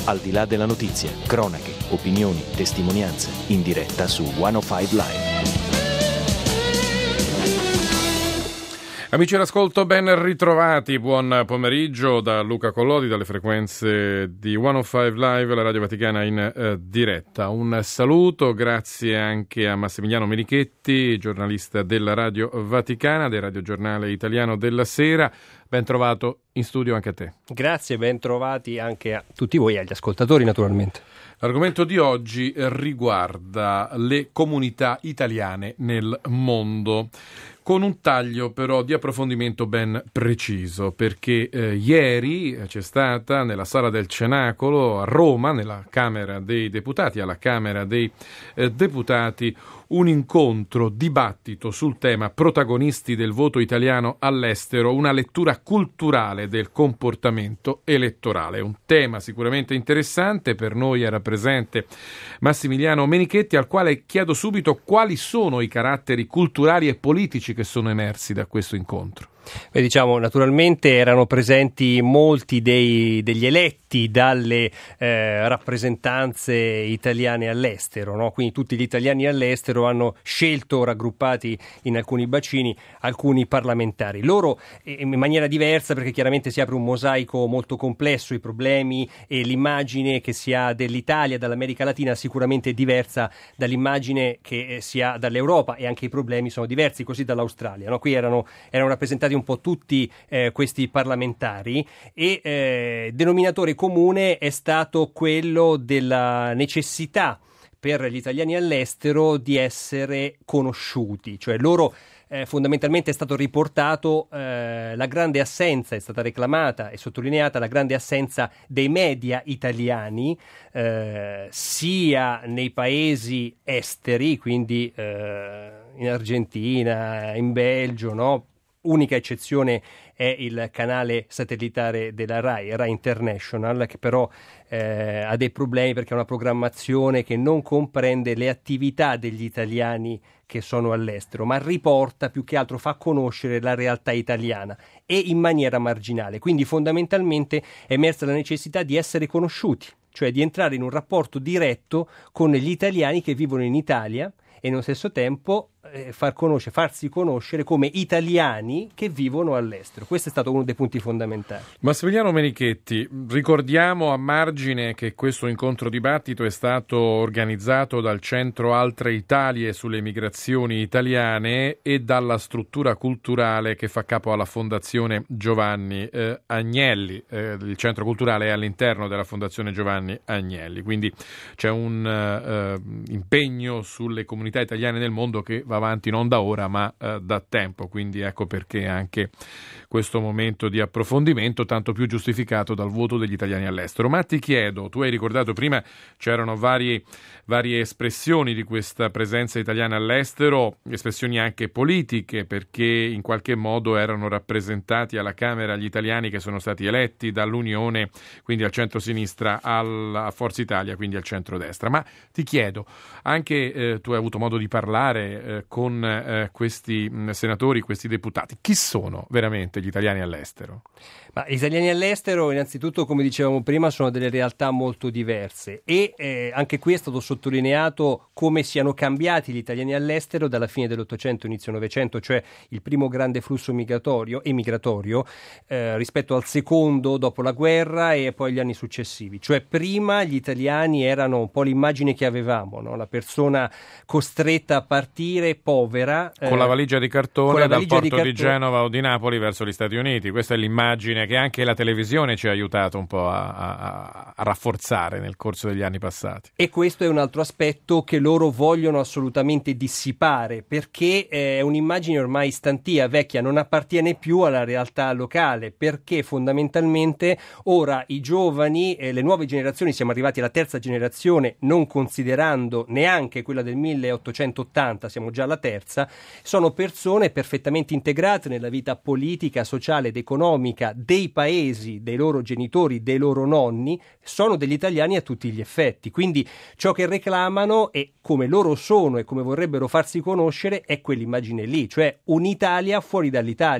Al di là della notizia, cronache, opinioni, testimonianze, in diretta su 105 Live. Amici all'ascolto, ben ritrovati, buon pomeriggio da Luca Collodi, dalle frequenze di 105 Live, la Radio Vaticana in diretta. Un saluto, grazie anche a Massimiliano Menichetti, giornalista della Radio Vaticana, del radiogiornale italiano della sera. Ben trovato in studio anche a te. Grazie, ben trovati anche a tutti voi e agli ascoltatori naturalmente. L'argomento di oggi riguarda le comunità italiane nel mondo, con un taglio però di approfondimento ben preciso, perché ieri c'è stata nella Sala del Cenacolo a Roma, nella Camera dei Deputati, alla Camera dei Deputati, un incontro, dibattito sul tema protagonisti del voto italiano all'estero, una lettura culturale del comportamento elettorale. Un tema sicuramente interessante, per noi era presente Massimiliano Menichetti, al quale chiedo subito quali sono i caratteri culturali e politici che sono emersi da questo incontro. Beh, diciamo, naturalmente erano presenti molti degli eletti dalle rappresentanze italiane all'estero, no? Quindi tutti gli italiani all'estero hanno scelto, raggruppati in alcuni bacini, alcuni parlamentari. Loro in maniera diversa, perché chiaramente si apre un mosaico molto complesso, i problemi e l'immagine che si ha dell'Italia, dall'America Latina, sicuramente è diversa dall'immagine che si ha dall'Europa, e anche i problemi sono diversi, così dall'Australia, no? Qui erano rappresentati un po' tutti questi parlamentari, e denominatore comune è stato quello della necessità per gli italiani all'estero di essere conosciuti, cioè loro fondamentalmente è stato riportato la grande assenza, è stata reclamata e sottolineata la grande assenza dei media italiani, sia nei paesi esteri, quindi in Argentina, in Belgio, no? Unica eccezione è il canale satellitare della Rai International, che però ha dei problemi perché è una programmazione che non comprende le attività degli italiani che sono all'estero, ma riporta, più che altro fa conoscere la realtà italiana, e in maniera marginale. Quindi fondamentalmente è emersa la necessità di essere conosciuti, cioè di entrare in un rapporto diretto con gli italiani che vivono in Italia, e nello stesso tempo farsi conoscere come italiani che vivono all'estero. Questo è stato uno dei punti fondamentali. Massimiliano Menichetti, ricordiamo a margine che questo incontro dibattito è stato organizzato dal Centro Altre Italie sulle migrazioni italiane e dalla struttura culturale che fa capo alla Fondazione Giovanni Agnelli. Il centro culturale è all'interno della Fondazione Giovanni Agnelli, quindi c'è un impegno sulle comunità italiane nel mondo che va avanti non da ora ma da tempo, quindi ecco perché anche questo momento di approfondimento tanto più giustificato dal voto degli italiani all'estero. Ma ti chiedo, tu hai ricordato prima c'erano varie espressioni di questa presenza italiana all'estero, espressioni anche politiche, perché in qualche modo erano rappresentati alla Camera gli italiani che sono stati eletti dall'Unione, quindi al centro-sinistra, a Forza Italia, quindi al centro-destra. Ma ti chiedo, anche tu hai avuto modo di parlare con questi senatori, questi deputati, chi sono veramente gli italiani all'estero? Ma gli italiani all'estero, innanzitutto, come dicevamo prima, sono delle realtà molto diverse, e anche qui è stato sottolineato come siano cambiati gli italiani all'estero dalla fine dell'Ottocento, inizio Novecento, cioè il primo grande flusso migratorio rispetto al secondo dopo la guerra e poi gli anni successivi. Cioè prima gli italiani erano un po' l'immagine che avevamo, no? La persona costretta a partire povera, con la valigia di cartone dal porto di Genova o di Napoli verso gli Stati Uniti. Questa è l'immagine che anche la televisione ci ha aiutato un po' a rafforzare nel corso degli anni passati. E questo è un altro aspetto che loro vogliono assolutamente dissipare, perché è un'immagine ormai stantia, vecchia, non appartiene più alla realtà locale, perché fondamentalmente ora i giovani, le nuove generazioni, siamo arrivati alla terza generazione, non considerando neanche quella del 1880, siamo già alla terza, sono persone perfettamente integrate nella vita politica, sociale ed economica dei paesi, dei loro genitori, dei loro nonni, sono degli italiani a tutti gli effetti. Quindi ciò che reclamano e come loro sono e come vorrebbero farsi conoscere è quell'immagine lì, cioè un'Italia fuori dall'Italia,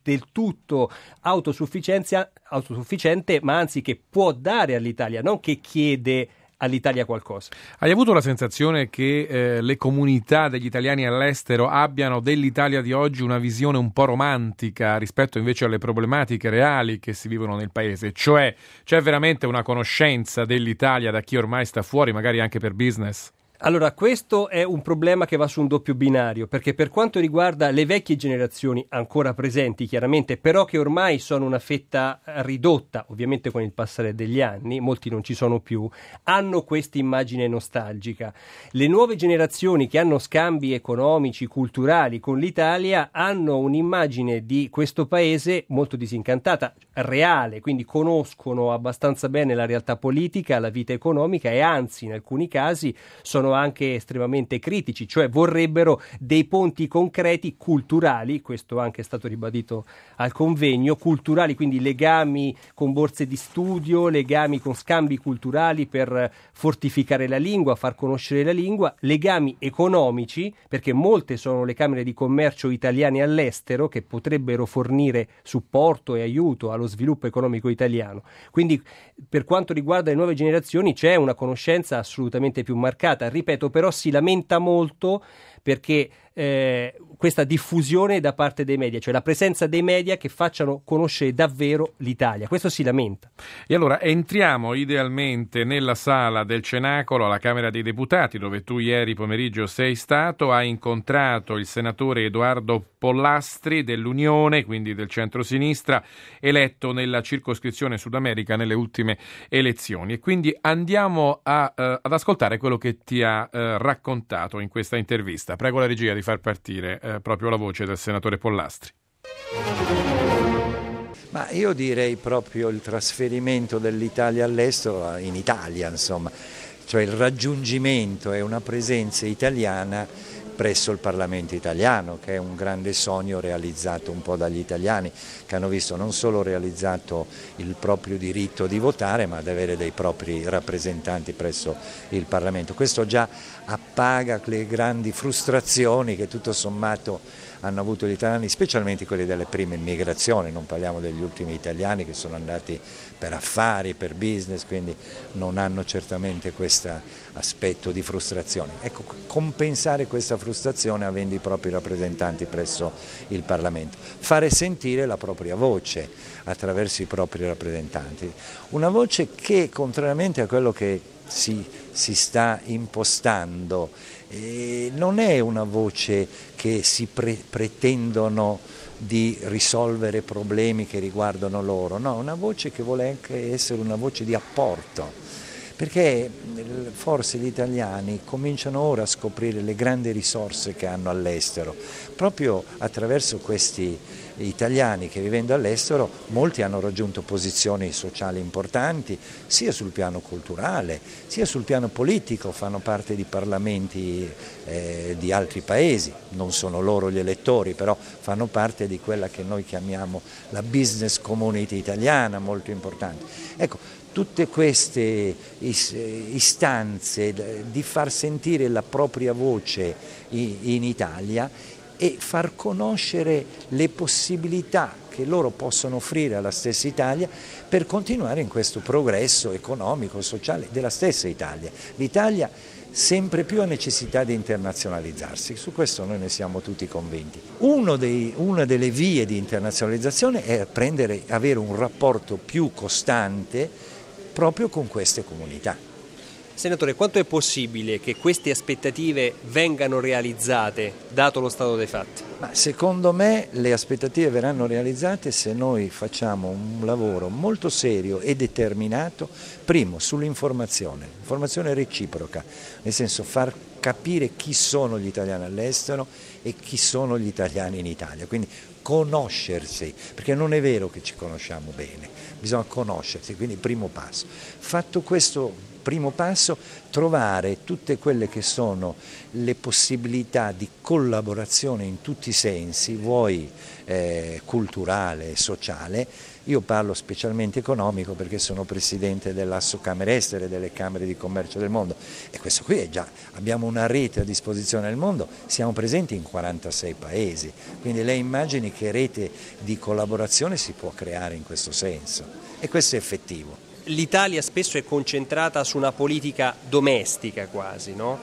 del tutto autosufficiente, ma anzi che può dare all'Italia, non che chiede all'Italia qualcosa. Hai avuto la sensazione che le comunità degli italiani all'estero abbiano dell'Italia di oggi una visione un po' romantica rispetto invece alle problematiche reali che si vivono nel paese? Cioè, c'è veramente una conoscenza dell'Italia da chi ormai sta fuori, magari anche per business? Allora, questo è un problema che va su un doppio binario, perché per quanto riguarda le vecchie generazioni ancora presenti, chiaramente, però che ormai sono una fetta ridotta, ovviamente con il passare degli anni, molti non ci sono più, hanno questa immagine nostalgica. Le nuove generazioni che hanno scambi economici, culturali con l'Italia, hanno un'immagine di questo paese molto disincantata, reale, quindi conoscono abbastanza bene la realtà politica, la vita economica e anzi, in alcuni casi, sono anche estremamente critici, cioè vorrebbero dei ponti concreti culturali, questo anche è stato ribadito al convegno, culturali, quindi legami con borse di studio, legami con scambi culturali per fortificare la lingua, far conoscere la lingua, legami economici, perché molte sono le camere di commercio italiane all'estero che potrebbero fornire supporto e aiuto allo sviluppo economico italiano. Quindi per quanto riguarda le nuove generazioni c'è una conoscenza assolutamente più marcata. Ripeto, però si lamenta molto perché questa diffusione da parte dei media, cioè la presenza dei media che facciano conoscere davvero l'Italia, questo si lamenta. E allora entriamo idealmente nella sala del Cenacolo alla Camera dei Deputati, dove tu ieri pomeriggio sei stato, hai incontrato il senatore Edoardo Pollastri dell'Unione, quindi del centro-sinistra, eletto nella circoscrizione Sud America nelle ultime elezioni. E quindi andiamo ad ascoltare quello che ti ha raccontato in questa intervista. Prego la regia di far partire proprio la voce del senatore Pollastri. Ma io direi proprio il trasferimento dell'Italia all'estero in Italia, insomma, cioè il raggiungimento e una presenza italiana presso il Parlamento italiano, che è un grande sogno realizzato un po' dagli italiani, che hanno visto non solo realizzato il proprio diritto di votare, ma ad avere dei propri rappresentanti presso il Parlamento. Questo già appaga le grandi frustrazioni che tutto sommato hanno avuto gli italiani, specialmente quelli delle prime immigrazioni, non parliamo degli ultimi italiani che sono andati per affari, per business, quindi non hanno certamente questo aspetto di frustrazione. Ecco, compensare questa frustrazione avendo i propri rappresentanti presso il Parlamento, fare sentire la propria voce attraverso i propri rappresentanti, una voce che contrariamente a quello che si sta impostando non è una voce che si pretendono di risolvere problemi che riguardano loro, no, una voce che vuole anche essere una voce di apporto, perché forse gli italiani cominciano ora a scoprire le grandi risorse che hanno all'estero, proprio attraverso questi italiani che vivendo all'estero molti hanno raggiunto posizioni sociali importanti sia sul piano culturale sia sul piano politico, fanno parte di parlamenti di altri paesi, non sono loro gli elettori, però fanno parte di quella che noi chiamiamo la business community italiana, molto importante. Ecco, tutte queste istanze di far sentire la propria voce in Italia e far conoscere le possibilità che loro possono offrire alla stessa Italia per continuare in questo progresso economico, sociale della stessa Italia. L'Italia sempre più ha necessità di internazionalizzarsi, su questo noi ne siamo tutti convinti. Una delle vie di internazionalizzazione è avere un rapporto più costante proprio con queste comunità. Senatore, quanto è possibile che queste aspettative vengano realizzate, dato lo stato dei fatti? Ma secondo me le aspettative verranno realizzate se noi facciamo un lavoro molto serio e determinato, primo sull'informazione, informazione reciproca, nel senso far capire chi sono gli italiani all'estero e chi sono gli italiani in Italia, quindi conoscersi, perché non è vero che ci conosciamo bene, bisogna conoscersi, quindi primo passo. Fatto questo primo passo, trovare tutte quelle che sono le possibilità di collaborazione in tutti i sensi, vuoi culturale, sociale, Io parlo specialmente economico perché sono presidente dell'Asso Camere Estere, delle Camere di Commercio del mondo, e questo qui è già, abbiamo una rete a disposizione nel mondo, siamo presenti in 46 paesi, quindi lei immagini che rete di collaborazione si può creare in questo senso, e questo è effettivo. L'Italia spesso è concentrata su una politica domestica quasi, no?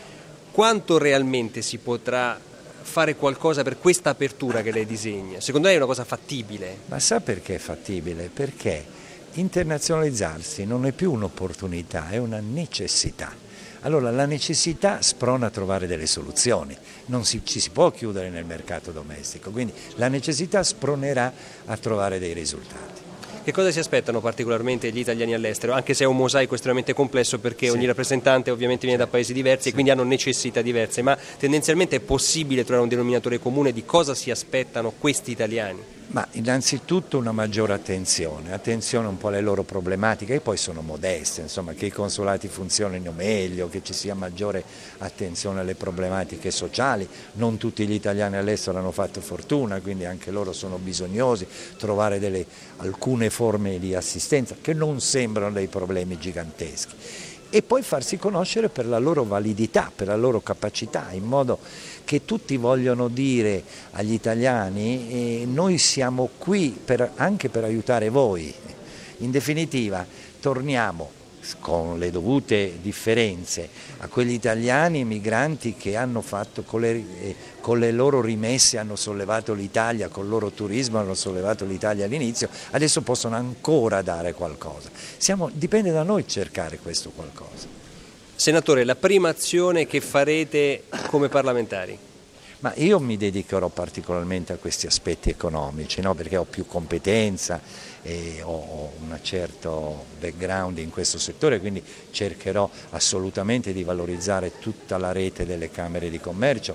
Quanto realmente si potrà fare qualcosa per questa apertura che lei disegna? Secondo lei è una cosa fattibile? Ma sa perché è fattibile? Perché internazionalizzarsi non è più un'opportunità, è una necessità. Allora la necessità sprona a trovare delle soluzioni, non ci si può chiudere nel mercato domestico, quindi la necessità spronerà a trovare dei risultati. Che cosa si aspettano particolarmente gli italiani all'estero? Anche se è un mosaico estremamente complesso perché ogni rappresentante ovviamente viene da paesi diversi e quindi hanno necessità diverse, ma tendenzialmente è possibile trovare un denominatore comune di cosa si aspettano questi italiani? Ma innanzitutto una maggiore attenzione un po' alle loro problematiche, e poi sono modeste, insomma, che i consolati funzionino meglio, che ci sia maggiore attenzione alle problematiche sociali. Non tutti gli italiani all'estero hanno fatto fortuna, quindi anche loro sono bisognosi, trovare alcune forme di assistenza che non sembrano dei problemi giganteschi. E poi farsi conoscere per la loro validità, per la loro capacità, in modo che tutti vogliono dire agli italiani noi siamo qui anche per aiutare voi. In definitiva torniamo, con le dovute differenze, a quegli italiani emigranti che hanno fatto con le loro rimesse hanno sollevato l'Italia, col loro turismo hanno sollevato l'Italia all'inizio, adesso possono ancora dare qualcosa. Dipende da noi cercare questo qualcosa. Senatore, la prima azione che farete come parlamentari? Ma io mi dedicherò particolarmente a questi aspetti economici, no? Perché ho più competenza e ho un certo background in questo settore, quindi cercherò assolutamente di valorizzare tutta la rete delle Camere di Commercio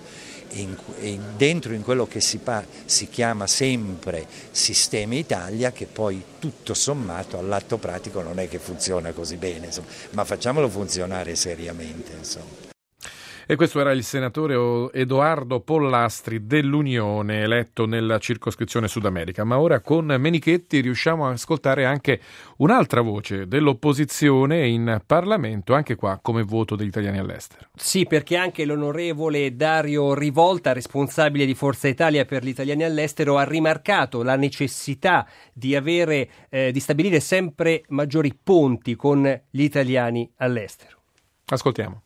e dentro in quello che si chiama sempre Sistema Italia, che poi tutto sommato all'atto pratico non è che funziona così bene, insomma, ma facciamolo funzionare seriamente, insomma. E questo era il senatore Edoardo Pollastri dell'Unione, eletto nella circoscrizione Sud America. Ma ora con Menichetti riusciamo a ascoltare anche un'altra voce dell'opposizione in Parlamento, anche qua come voto degli italiani all'estero. Sì, perché anche l'onorevole Dario Rivolta, responsabile di Forza Italia per gli italiani all'estero, ha rimarcato la necessità di stabilire sempre maggiori ponti con gli italiani all'estero. Ascoltiamo.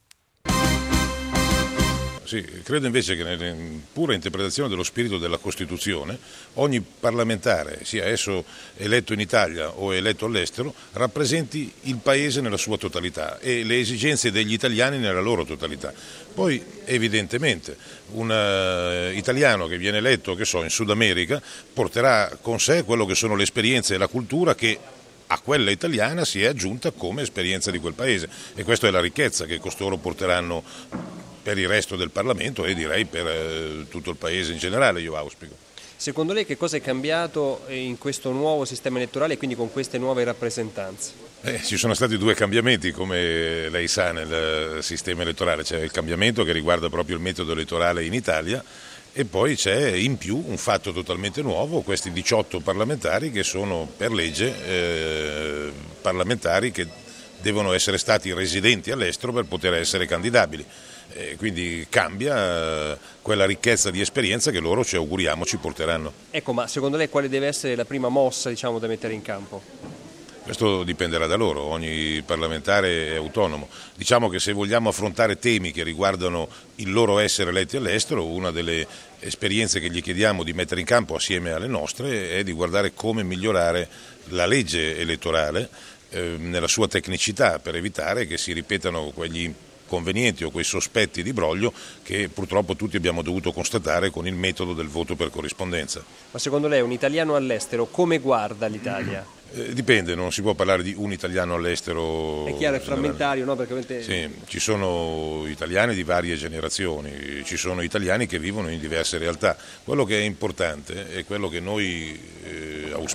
Sì, credo invece che nella pura interpretazione dello spirito della Costituzione ogni parlamentare, sia esso eletto in Italia o eletto all'estero, rappresenti il Paese nella sua totalità e le esigenze degli italiani nella loro totalità. Poi evidentemente un italiano che viene eletto, in Sud America, porterà con sé quello che sono le esperienze e la cultura che a quella italiana si è aggiunta come esperienza di quel Paese, e questa è la ricchezza che costoro porteranno per il resto del Parlamento e direi per tutto il Paese in generale, io auspico. Secondo lei che cosa è cambiato in questo nuovo sistema elettorale e quindi con queste nuove rappresentanze? Ci sono stati due cambiamenti, come lei sa, nel sistema elettorale. C'è il cambiamento che riguarda proprio il metodo elettorale in Italia, e poi c'è in più un fatto totalmente nuovo, questi 18 parlamentari che sono per legge parlamentari che devono essere stati residenti all'estero per poter essere candidabili. Quindi cambia quella ricchezza di esperienza che loro ci auguriamo ci porteranno. Ecco, ma secondo lei quale deve essere la prima mossa, da mettere in campo? Questo dipenderà da loro, ogni parlamentare è autonomo. Diciamo che se vogliamo affrontare temi che riguardano il loro essere eletti all'estero, una delle esperienze che gli chiediamo di mettere in campo assieme alle nostre è di guardare come migliorare la legge elettorale nella sua tecnicità, per evitare che si ripetano quegli convenienti o quei sospetti di broglio che purtroppo tutti abbiamo dovuto constatare con il metodo del voto per corrispondenza. Ma secondo lei un italiano all'estero come guarda l'Italia? Dipende, non si può parlare di un italiano all'estero. È chiaro, è frammentario, no? Perché... Sì, ci sono italiani di varie generazioni, ci sono italiani che vivono in diverse realtà. Quello che è importante è quello che noi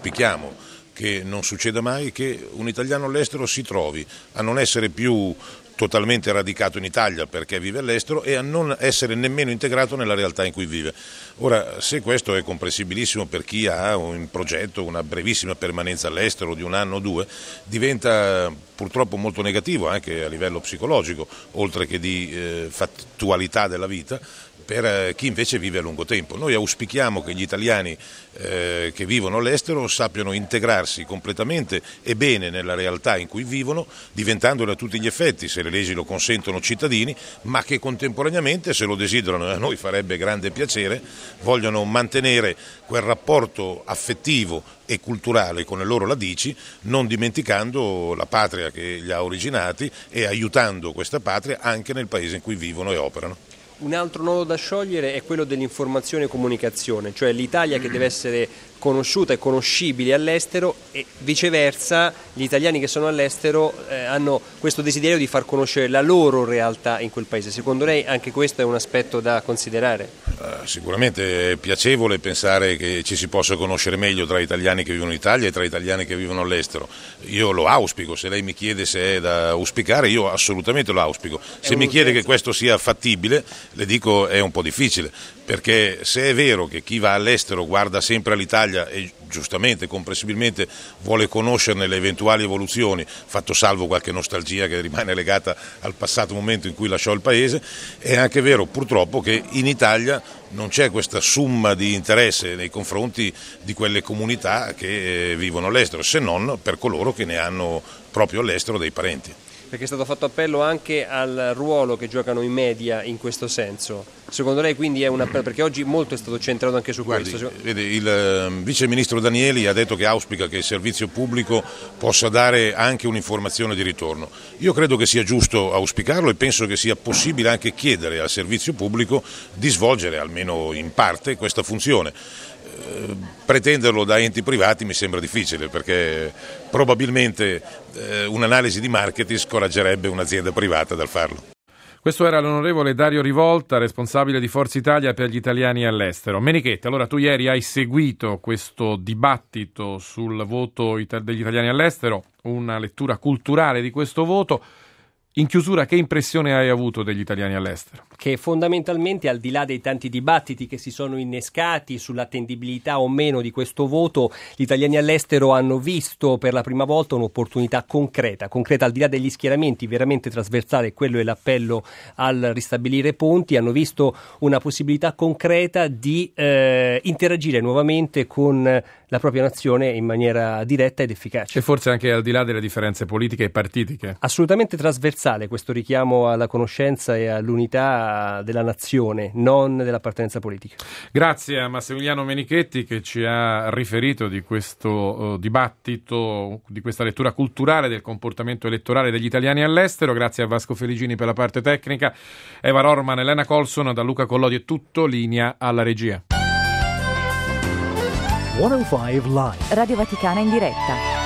auspichiamo, che non succeda mai, che un italiano all'estero si trovi a non essere più totalmente radicato in Italia perché vive all'estero e a non essere nemmeno integrato nella realtà in cui vive. Ora, se questo è comprensibilissimo per chi ha un progetto, una brevissima permanenza all'estero di 1 anno o 2, diventa purtroppo molto negativo anche a livello psicologico, oltre che di fattualità della vita, per chi invece vive a lungo tempo. Noi auspichiamo che gli italiani che vivono all'estero sappiano integrarsi completamente e bene nella realtà in cui vivono, diventandone a tutti gli effetti, se le leggi lo consentono, cittadini, ma che contemporaneamente, se lo desiderano, e a noi farebbe grande piacere, vogliono mantenere quel rapporto affettivo e culturale con le loro radici, non dimenticando la patria che li ha originati e aiutando questa patria anche nel paese in cui vivono e operano. Un altro nodo da sciogliere è quello dell'informazione e comunicazione, cioè l'Italia che deve essere conosciuta e conoscibile all'estero e viceversa gli italiani che sono all'estero hanno questo desiderio di far conoscere la loro realtà in quel paese. Secondo lei anche questo è un aspetto da considerare? Sicuramente è piacevole pensare che ci si possa conoscere meglio tra italiani che vivono in Italia e tra italiani che vivono all'estero. Io lo auspico, se lei mi chiede se è da auspicare, io assolutamente lo auspico. Se mi chiede che questo sia fattibile, le dico è un po' difficile, perché se è vero che chi va all'estero guarda sempre all'Italia e giustamente, comprensibilmente vuole conoscerne le eventuali evoluzioni, fatto salvo qualche nostalgia che rimane legata al passato momento in cui lasciò il paese, è anche vero purtroppo che in Italia non c'è questa summa di interesse nei confronti di quelle comunità che vivono all'estero, se non per coloro che ne hanno proprio all'estero dei parenti. Perché è stato fatto appello anche al ruolo che giocano i media in questo senso. Secondo lei quindi è un appello, perché oggi molto è stato centrato anche su questo. Vede, il vice ministro Danieli ha detto che auspica che il servizio pubblico possa dare anche un'informazione di ritorno. Io credo che sia giusto auspicarlo e penso che sia possibile anche chiedere al servizio pubblico di svolgere almeno in parte questa funzione. Pretenderlo da enti privati mi sembra difficile, perché probabilmente un'analisi di marketing scoraggerebbe un'azienda privata dal farlo. Questo era l'onorevole Dario Rivolta, responsabile di Forza Italia per gli italiani all'estero. Menichetti, allora tu ieri hai seguito questo dibattito sul voto degli italiani all'estero, una lettura culturale di questo voto. In chiusura, che impressione hai avuto degli italiani all'estero? Che fondamentalmente, al di là dei tanti dibattiti che si sono innescati sull'attendibilità o meno di questo voto, gli italiani all'estero hanno visto per la prima volta un'opportunità concreta al di là degli schieramenti, veramente trasversale, quello è l'appello al ristabilire ponti, hanno visto una possibilità concreta di interagire nuovamente con la propria nazione in maniera diretta ed efficace. E forse anche al di là delle differenze politiche e partitiche. Assolutamente trasversale questo richiamo alla conoscenza e all'unità della nazione, non dell'appartenenza politica. Grazie a Massimiliano Menichetti che ci ha riferito di questo dibattito, di questa lettura culturale del comportamento elettorale degli italiani all'estero. Grazie a Vasco Feligini per la parte tecnica, Eva Rorman, Elena Colson, da Luca Collodi è tutto, linea alla regia. 105 Live. Radio Vaticana in diretta.